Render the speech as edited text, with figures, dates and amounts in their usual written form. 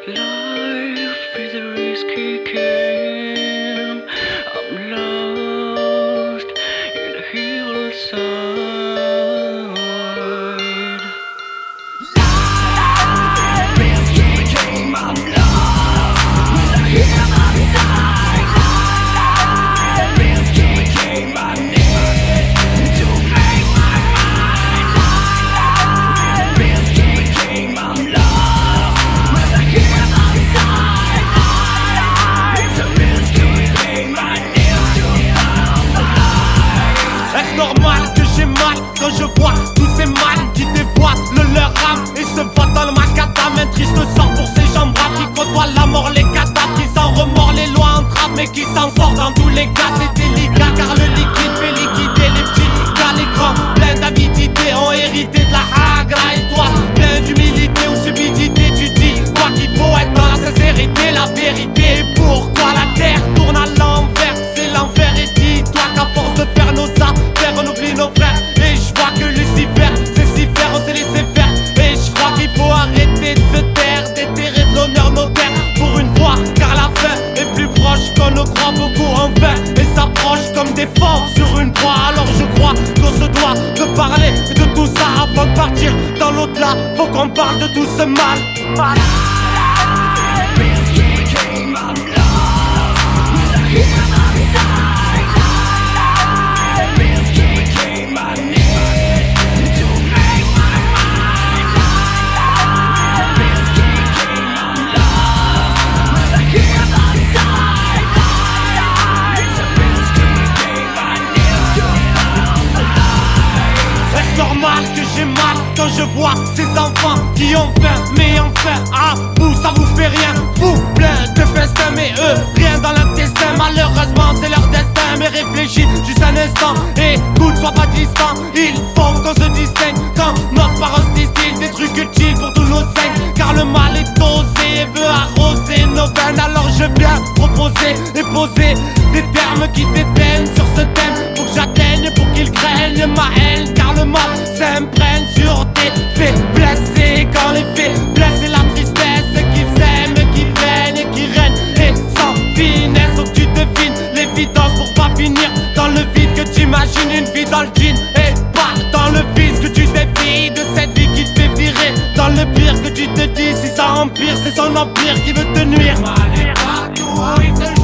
Life is a risky game. I'm lost in the evil side. Life is a risky game. I'm lost in the evil side. Life is a risky game. I need to make my mind. Life is a risky game. I'm lost. Est-ce normal que j'ai mal quand je vois tous ces mal qui dévoient le leur âme et se voient dans le macadam? Un triste sort pour ces gens braves qui côtoient la mort, les cadavres, qui s'en remordent, les lois entravent mais qui s'en sortent dans tous les cas. C'est délicat car le liquide fait liquider les petits gars, les grands pleins d'avidité ont hérité de la hagra. Et toi, plein d'humilité ou subidité, tu dis quoi qu'il faut être dans la sincérité, la vérité. Et pourquoi la terre tourne à l'envers? C'est l'enfer et dis-toi qu'à force de faire nos affaires on oublie nos frères. Et je vois que Lucifer c'est si faire, on s'est laissé faire. Et je crois qu'il faut arrêter de se taire, déterrer de l'honneur nos terres pour une fois, car la fin est plus proche qu'on ne croit beaucoup en vain et s'approche comme des forts sur une proie. Alors je crois qu'on se doit de parler de tout ça avant de partir dans l'au-delà. Faut qu'on parle de tout ce mal. Normal que j'ai mal quand je vois ces enfants qui ont faim, mais enfin à bout ça vous fait rien. Vous plein de festins mais eux rien dans l'intestin. Malheureusement c'est leur destin, mais réfléchis juste un instant. Écoute, sois pas distant, il faut qu'on se distingue quand notre parole se distille des trucs utiles pour tous nos saints. Car le mal est osé et veut arroser nos veines. Alors je viens proposer et poser des termes qui t'éteignent sur ce thème. Faut que j'atteigne pour qu'ils craignent ma haine, car le mal s'imprègne sur tes faiblesses. Et quand les faiblesses et la tristesse qu'ils aiment, qui règnent et qui règnent et sans finesse. Donc tu devines l'évidence pour pas finir dans le vide que tu imagines. Une vie dans le jean et pas dans le vice que tu défies de cette vie qui te fait virer dans le pire que tu te dis. Si ça empire c'est son empire qui veut te nuire. Mal est partout,